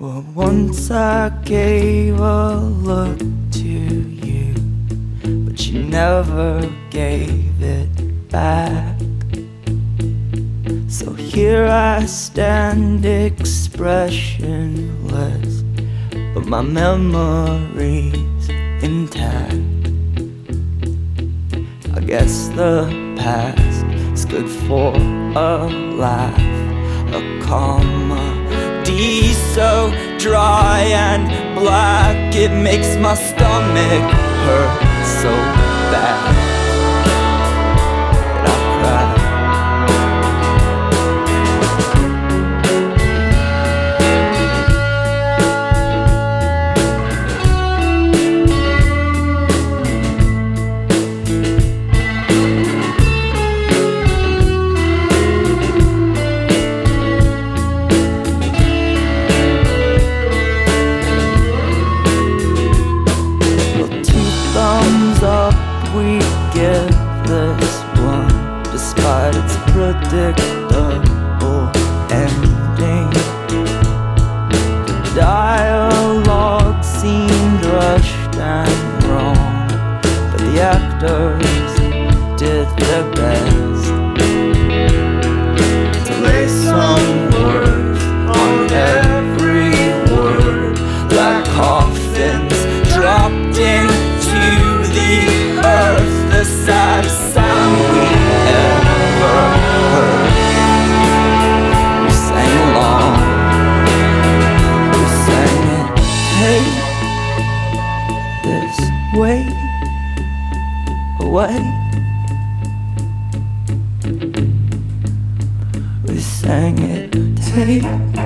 Well, once I gave a look to you, but you never gave it back. So here I stand expressionless, but my memory's intact. I guess the past is good for a laugh, a comedy so dry and black it makes my stomach hurt so bad that I cry. Thumbs up, we give this one, despite its predictable ending. The dialogue seemed rushed and wrong, but the actors did their best to lay some words on every word, like coffins dropped in the earth, the saddest sound we ever heard. We sang along, we sang it, take this weight away. We sang it, take